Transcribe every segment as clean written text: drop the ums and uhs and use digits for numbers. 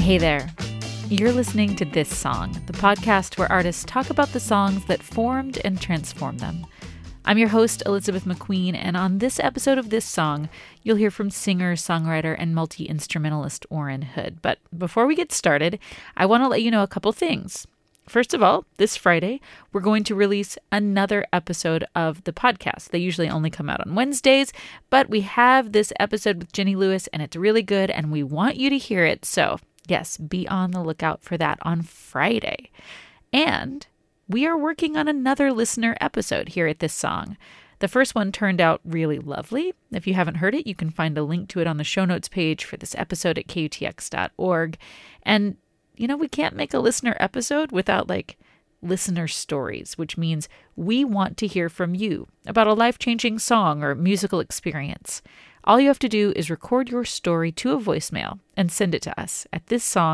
Hey there. You're listening to This Song, the podcast where artists talk about the songs that formed and transformed them. I'm your host, Elizabeth McQueen, and on this episode of This Song, you'll hear from singer, songwriter, and multi-instrumentalist Warren Hood. But before we get started, I want to let you know a couple things. First of all, this Friday, we're going to release another episode of the podcast. They usually only come out on Wednesdays, but we have this episode with Jenny Lewis, and it's really good, and we want you to hear it. So, yes, be on the lookout for that on Friday. And we are working on another listener episode here at This Song. The first one turned out really lovely. If you haven't heard it, you can find a link to it on the show notes page for this episode at kutx.org. And you know, we can't make a listener episode without listener stories, which means we want to hear from you about a life-changing song or musical experience. All you have to do is record your story to a voicemail and send it to us at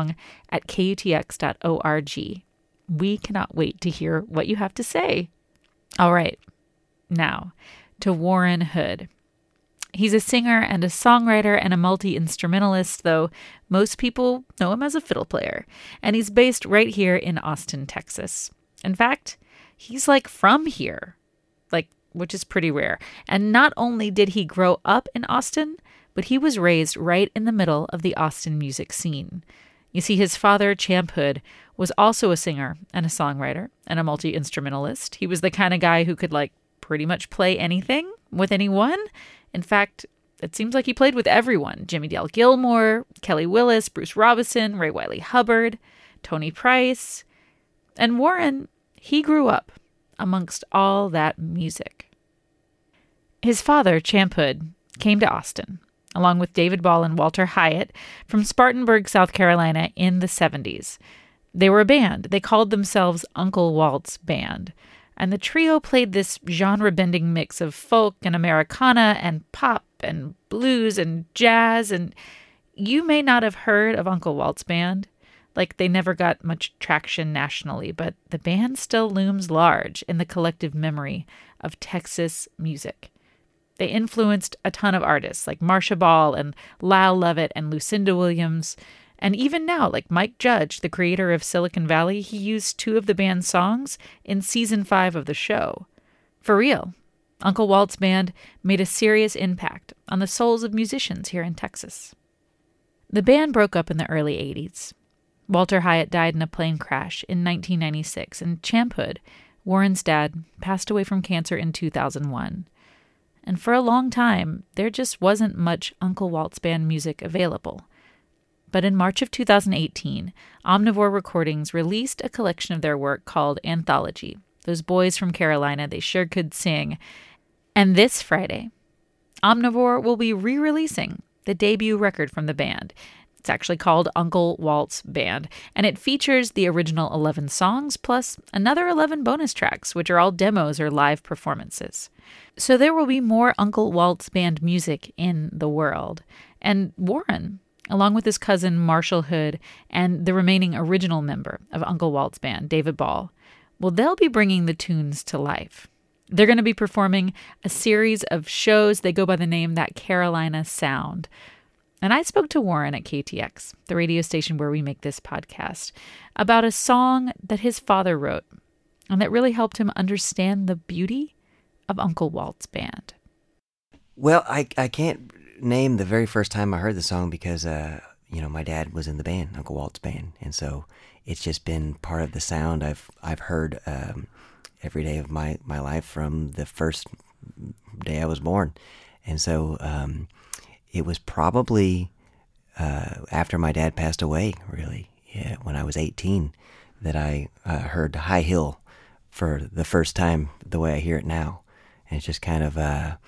thissong@kutx.org. We cannot wait to hear what you have to say. All right, now to Warren Hood. He's a singer and a songwriter and a multi-instrumentalist, though most people know him as a fiddle player. And he's based right here in Austin, Texas. In fact, he's from here, which is pretty rare. And not only did he grow up in Austin, but he was raised right in the middle of the Austin music scene. You see, his father, Champ Hood, was also a singer and a songwriter and a multi-instrumentalist. He was the kind of guy who could pretty much play anything with anyone. In fact, it seems like he played with everyone. Jimmy Dale Gilmore, Kelly Willis, Bruce Robison, Ray Wiley Hubbard, Tony Price. And Warren, he grew up amongst all that music. His father, Champ Hood, came to Austin, along with David Ball and Walter Hyatt, from Spartanburg, South Carolina in the 70s. They were a band. They called themselves Uncle Walt's Band. And the trio played this genre-bending mix of folk and Americana and pop and blues and jazz. And you may not have heard of Uncle Walt's Band. They never got much traction nationally, but the band still looms large in the collective memory of Texas music. They influenced a ton of artists like Marcia Ball and Lyle Lovett and Lucinda Williams. And even now, Mike Judge, the creator of Silicon Valley, he used 2 of the band's songs in season 5 of the show. For real, Uncle Walt's Band made a serious impact on the souls of musicians here in Texas. The band broke up in the early 80s. Walter Hyatt died in a plane crash in 1996, and Champ Hood, Warren's dad, passed away from cancer in 2001. And for a long time, there just wasn't much Uncle Walt's Band music available. But in March of 2018, Omnivore Recordings released a collection of their work called Anthology. Those boys from Carolina, they sure could sing. And this Friday, Omnivore will be re-releasing the debut record from the band. It's actually called Uncle Walt's Band, and it features the original 11 songs plus another 11 bonus tracks, which are all demos or live performances. So there will be more Uncle Walt's Band music in the world. And Warren, along with his cousin Marshall Hood and the remaining original member of Uncle Walt's Band, David Ball, well, they'll be bringing the tunes to life. They're going to be performing a series of shows. They go by the name That Carolina Sound. And I spoke to Warren at KTX, the radio station where we make this podcast, about a song that his father wrote and that really helped him understand the beauty of Uncle Walt's Band. Well, I can't name the very first time I heard the song because, my dad was in the band, Uncle Walt's Band. And so it's just been part of the sound I've heard every day of my life from the first day I was born. And so it was probably after my dad passed away, really, when I was 18, that I heard High Hill for the first time the way I hear it now. And it's just kind of...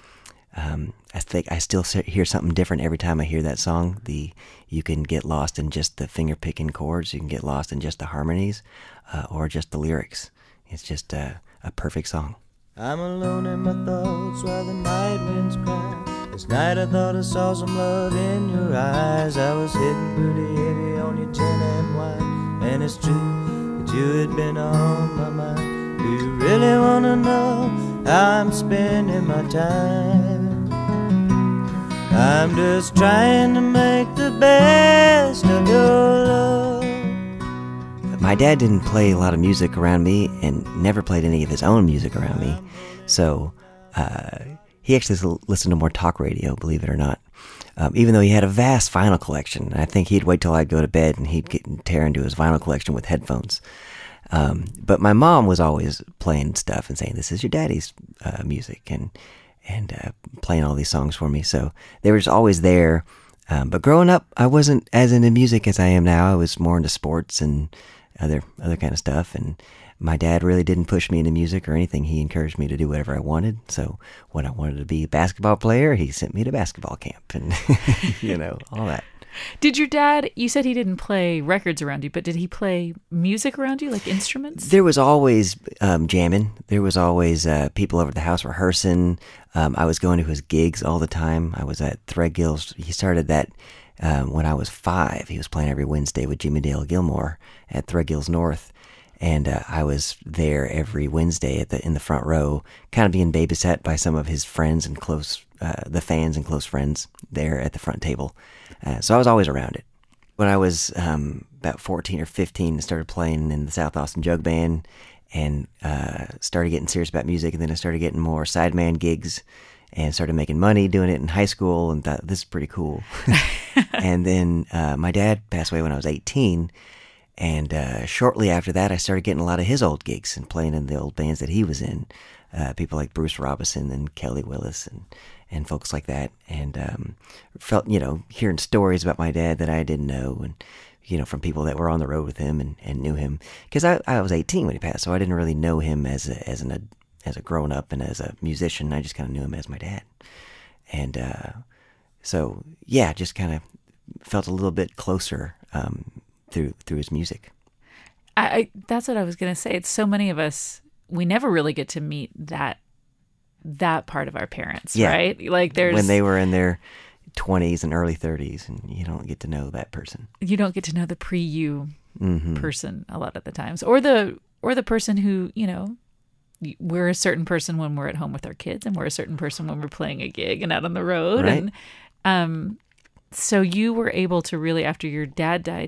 I think I still hear something different every time I hear that song. You can get lost in just the finger-picking chords. You can get lost in just the harmonies or just the lyrics. It's just a perfect song. I'm alone in my thoughts while the night winds cry. This night I thought I saw some love in your eyes. I was hitting pretty heavy on your gin and wine. And it's true that you had been on my mind. Do you really want to know how I'm spending my time? I'm just trying to make the best of your love. My dad didn't play a lot of music around me and never played any of his own music around me. So he actually listened to more talk radio, believe it or not. Even though he had a vast vinyl collection. I think he'd wait till I'd go to bed and he'd tear into his vinyl collection with headphones. But my mom was always playing stuff and saying, "This is your daddy's music," and playing all these songs for me. So they were just always there. But growing up, I wasn't as into music as I am now. I was more into sports and other kind of stuff. And my dad really didn't push me into music or anything. He encouraged me to do whatever I wanted. So when I wanted to be a basketball player, he sent me to basketball camp and, all that. Did your dad, you said he didn't play records around you, but did he play music around you, like instruments? There was always jamming. There was always people over at the house rehearsing. I was going to his gigs all the time. I was at Threadgill's. He started that when I was 5. He was playing every Wednesday with Jimmy Dale Gilmore at Threadgill's North. And I was there every Wednesday in the front row, kind of being babysat by some of his friends and the fans and close friends there at the front table. So I was always around it. When I was about 14 or 15, I started playing in the South Austin Jug Band and started getting serious about music. And then I started getting more sideman gigs and started making money doing it in high school and thought, this is pretty cool. And then my dad passed away when I was 18. And shortly after that, I started getting a lot of his old gigs and playing in the old bands that he was in. People like Bruce Robinson and Kelly Willis and folks like that. And felt, hearing stories about my dad that I didn't know and, from people that were on the road with him and knew him. Because I was 18 when he passed, so I didn't really know him as a grown-up and as a musician. I just kind of knew him as my dad. And so, yeah, just kind of felt a little bit closer through his music. That's what I was going to say. It's so many of us, we never really get to meet that part of our parents, right? Like when they were in their 20s and early 30s, and you don't get to know that person. You don't get to know the pre-you person a lot of the times, or the person who, we're a certain person when we're at home with our kids, and we're a certain person when we're playing a gig and out on the road, right. And so you were able to really, after your dad died,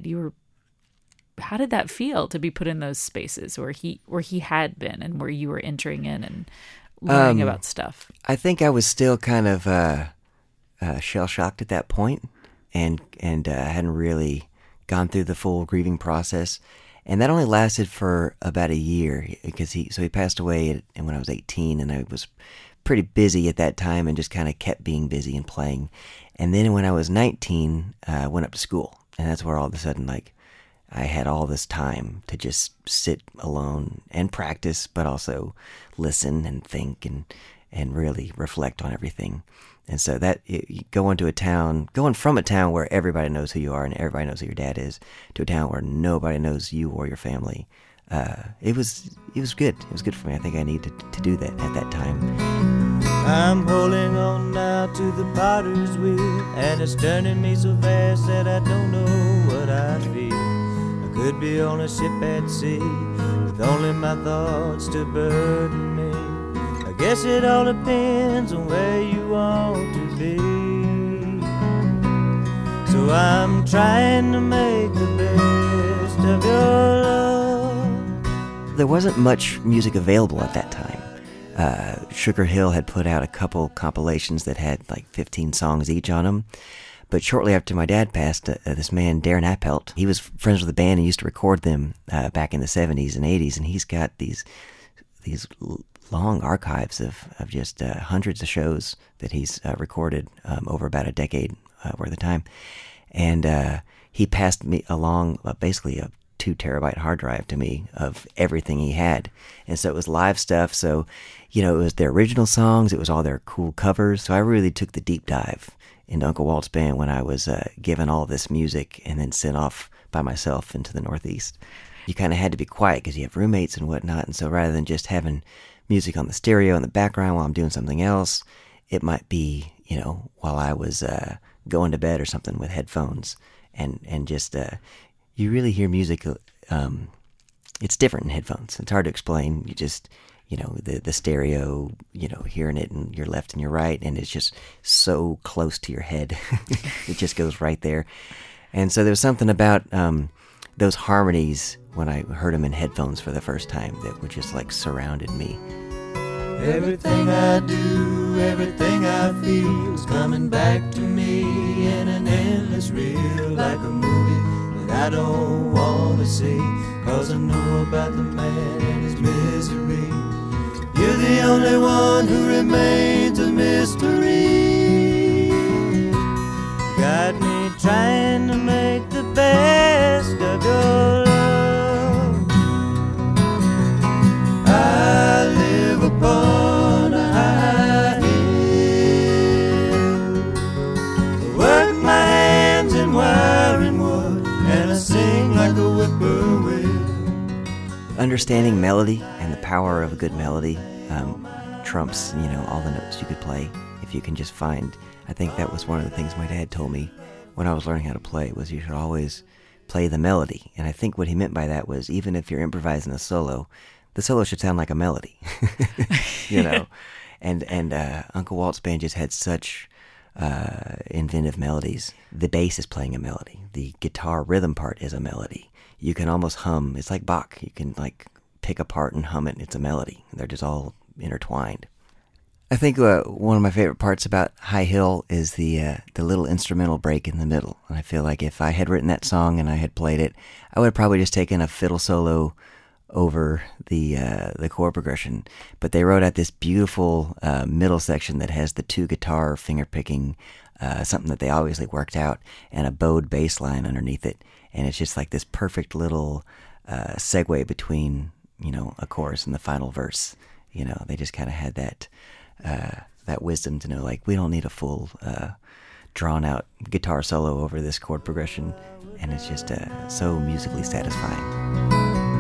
how did that feel to be put in those spaces where he had been and where you were entering in and learning about stuff? I think I was still kind of shell-shocked at that point and hadn't really gone through the full grieving process. And that only lasted for about a year because he passed away when I was 18, and I was pretty busy at that time and just kind of kept being busy and playing. And then when I was 19, I went up to school, and that's where all of a sudden, I had all this time to just sit alone and practice, but also listen and think and really reflect on everything. And so going from a town where everybody knows who you are and everybody knows who your dad is, to a town where nobody knows you or your family, it was good. It was good for me. I think I needed to do that at that time. I'm holding on now to the potter's wheel, and it's turning me so fast that I don't know what I feel. I could be on a ship at sea with only my thoughts to burden me. I guess it all depends on where you want to be. So I'm trying to make the best of your love. There wasn't much music available at that time. Sugar Hill had put out a couple compilations that had 15 songs each on them. But shortly after my dad passed, this man, Darren Appelt, he was friends with the band and used to record them back in the 70s and 80s. And he's got these long archives of just hundreds of shows that he's recorded over about a decade worth of time. And he passed me along basically a 2 terabyte hard drive to me of everything he had. And so it was live stuff. So, it was their original songs. It was all their cool covers. So I really took the deep dive into Uncle Walt's band when I was given all this music and then sent off by myself into the Northeast. You kind of had to be quiet because you have roommates and whatnot. And so rather than just having music on the stereo in the background while I'm doing something else, it might be, while I was going to bed or something with headphones and just... you really hear music. It's different in headphones. It's hard to explain. the stereo, hearing it in your left and your right, and it's just so close to your head. It just goes right there. And so there's something about those harmonies when I heard them in headphones for the first time that were just like surrounded me. Everything I do, everything I feel is coming back to me in an endless reel, like a movie that I don't want to see, 'cause I know about the man and his misery. You're the only one who remains a mystery. Got me trying to make the best of your love. I live upon a high hill, work my hands in wiring wood, and I sing like a whippoorwill. Understanding melody and the power of a good melody trumps, all the notes you could play if you can just find. I think that was one of the things my dad told me when I was learning how to play, was you should always play the melody. And I think what he meant by that was, even if you're improvising a solo, the solo should sound like a melody, And Uncle Walt's band just had such inventive melodies. The bass is playing a melody. The guitar rhythm part is a melody. You can almost hum. It's like Bach. You can pick a part and hum it. It's a melody. They're just all intertwined. I think one of my favorite parts about High Hill is the little instrumental break in the middle. And I feel like if I had written that song and I had played it, I would have probably just taken a fiddle solo over the chord progression. But they wrote out this beautiful middle section that has the two guitar finger picking, something that they obviously worked out, and a bowed bass line underneath it. And it's just like this perfect little segue between, a chorus and the final verse. They just kind of had that wisdom to know, we don't need a full drawn out guitar solo over this chord progression, and it's just so musically satisfying.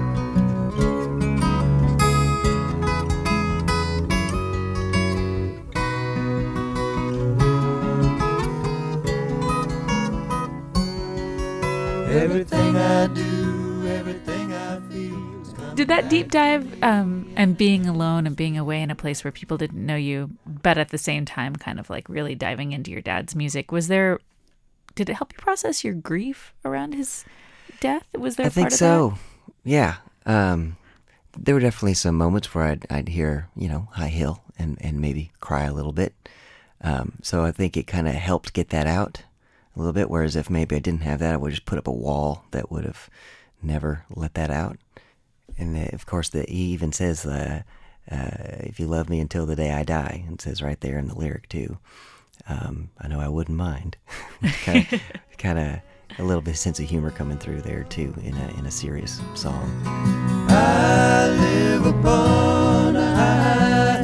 Everything I do, everything I feel is coming. Did that deep dive and being alone and being away in a place where people didn't know you, but at the same time kind of really diving into your dad's music, did it help you process your grief around his death? Was there I think part of so. that? Yeah. There were definitely some moments where I'd hear, High Hill and maybe cry a little bit. So I think it kind of helped get that out a little bit, whereas if maybe I didn't have that, I would just put up a wall that would have never let that out. And of course, he even says, if you love me until the day I die, and it says right there in the lyric too. I know I wouldn't mind. kind of a little bit of sense of humor coming through there too in a serious song. I live upon a high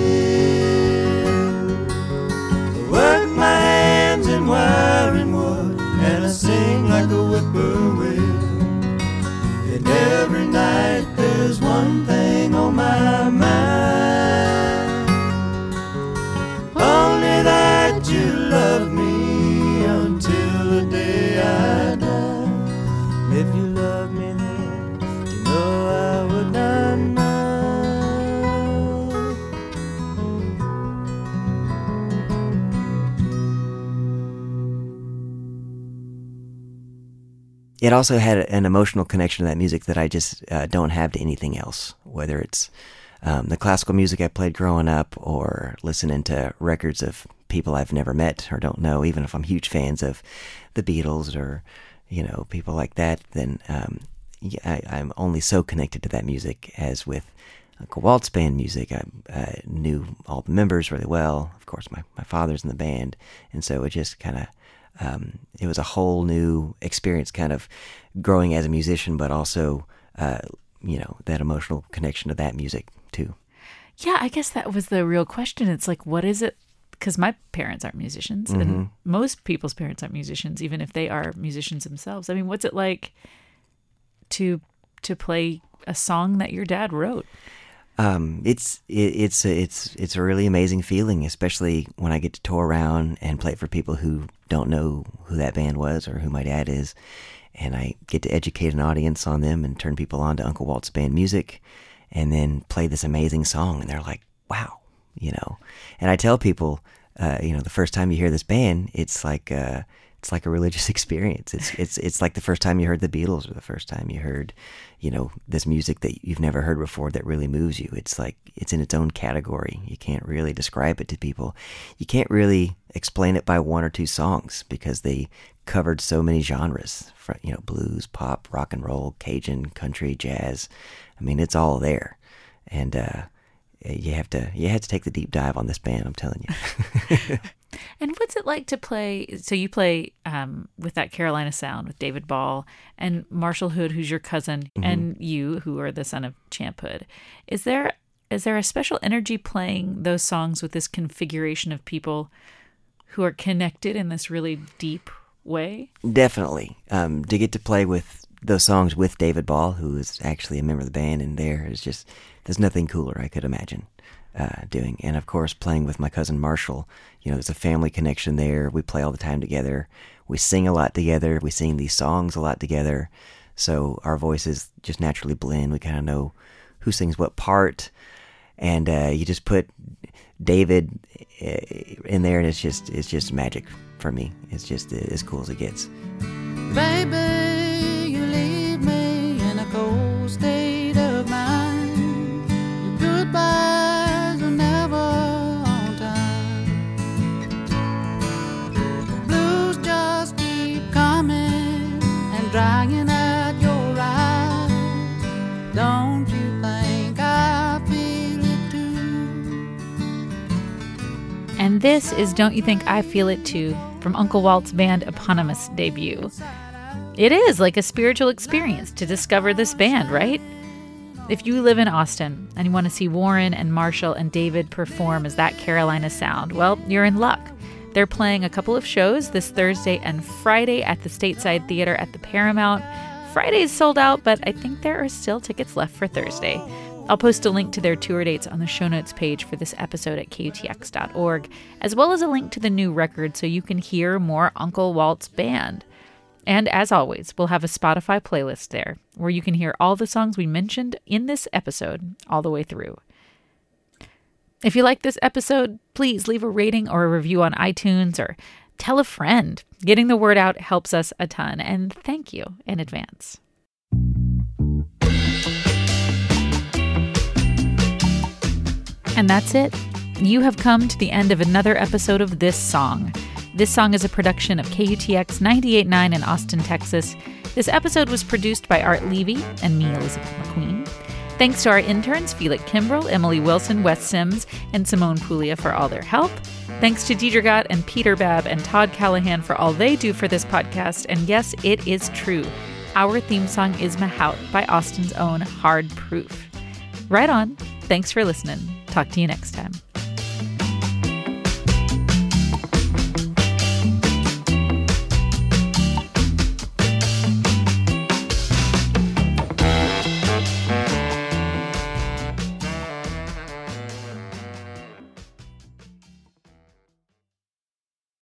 hill, work my hands in wiring wood, and I sing like a whippoorwill. And every night there's one thing on my mind, only that you love me until the day I die. If you love me then, you know I would not mind. It also had an emotional connection to that music that I just don't have to anything else, whether it's the classical music I played growing up or listening to records of people I've never met or don't know, even if I'm huge fans of the Beatles or, people like that, then I'm only so connected to that music as with Uncle Walt's band music. I knew all the members really well. Of course, my father's in the band, and so it just kind of it was a whole new experience, kind of growing as a musician, but also, that emotional connection to that music too. Yeah, I guess that was the real question. It's what is it? Because my parents aren't musicians, and most people's parents aren't musicians, even if they are musicians themselves. I mean, what's it like to play a song that your dad wrote? It's a really amazing feeling, especially when I get to tour around and play for people who don't know who that band was or who my dad is, and I get to educate an audience on them and turn people on to Uncle Walt's band music. and then play this amazing song, and they're like, wow, you know. And I tell people, you know, the first time you hear this band, it's like a religious experience. It's like the first time you heard the Beatles, or the first time you heard, you know, this music that you've never heard before that really moves you. It's like it's in its own category. You can't really describe it to people. You can't really explain it by one or two songs because they covered so many genres, you know, blues, pop, rock and roll, Cajun, country, jazz. I mean, it's all there, and you have to take the deep dive on this band. I'm telling you. And what's it like to play? So you play with that Carolina sound with David Ball and Marshall Hood, who's your cousin, and you, who are the son of Champ Hood. Is there a special energy playing those songs with this configuration of people who are connected in this really deep way? Definitely. To get to play with those songs with David Ball, who is actually a member of the band, and there's nothing cooler I could imagine doing. And of course, playing with my cousin Marshall, you know, there's a family connection there. We play all the time together. We sing a lot together. We sing these songs a lot together. So our voices just naturally blend. We kind of know who sings what part. And you just put David in there, and it's just magic for me. It's just as cool as it gets. Baby, you leave me in a cold state of mind. Your goodbyes are never on time. Blues just keep coming and drying at your eyes. Don't you think I feel it too? And this is Don't You Think I Feel It Too from Uncle Walt's band eponymous debut. It is like a spiritual experience to discover this band, right? If you live in Austin and you want to see Warren and Marshall and David perform as that Carolina sound, well, you're in luck. They're playing a couple of shows this Thursday and Friday at the Stateside Theater at the Paramount. Friday's sold out, but I think there are still tickets left for Thursday. I'll post a link to their tour dates on the show notes page for this episode at KUTX.org, as well as a link to the new record so you can hear more Uncle Walt's band. And as always, we'll have a Spotify playlist there where you can hear all the songs we mentioned in this episode all the way through. If you like this episode, please leave a rating or a review on iTunes or tell a friend. Getting the word out helps us a ton, and thank you in advance. And that's it. You have come to the end of another episode of This Song. This Song is a production of KUTX 98.9 in Austin, Texas. This episode was produced by Art Levy and me, Elizabeth McQueen. Thanks to our interns, Felix Kimbrell, Emily Wilson, Wes Sims, and Simone Puglia for all their help. Thanks to Deidre Gott and Peter Babb and Todd Callahan for all they do for this podcast. And yes, it is true. Our theme song is Mahout by Austin's own Hard Proof. Right on. Thanks for listening. Talk to you next time.